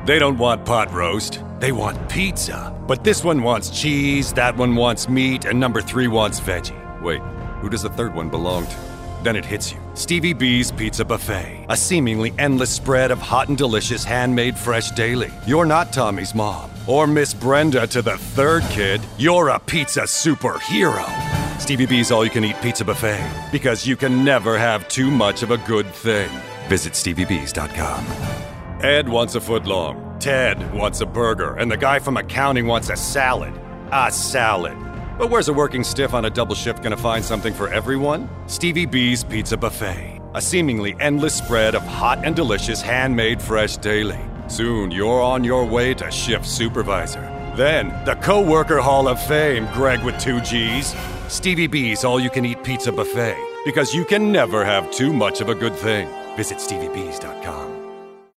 They don't want pot roast, they want pizza. But this one wants cheese, that one wants meat, and number 3 wants veggie. Wait, who does the third one belong to? Then it hits you. Stevie B's Pizza Buffet. A seemingly endless spread of hot and delicious handmade fresh daily. You're not Tommy's mom. Or Miss Brenda to the third kid. You're a pizza superhero. Stevie B's all-you-can-eat pizza buffet. Because you can never have too much of a good thing. Visit StevieB's.com. Ed wants a footlong. Ted wants a burger. And the guy from accounting wants a salad. A salad. But where's a working stiff on a double shift gonna find something for everyone? Stevie B's Pizza Buffet. A seemingly endless spread of hot and delicious handmade fresh daily. Soon you're on your way to shift supervisor. Then, the Co-Worker Hall of Fame, Greg with 2 G's. Stevie B's all-you-can-eat pizza buffet. Because you can never have too much of a good thing. Visit StevieB's.com.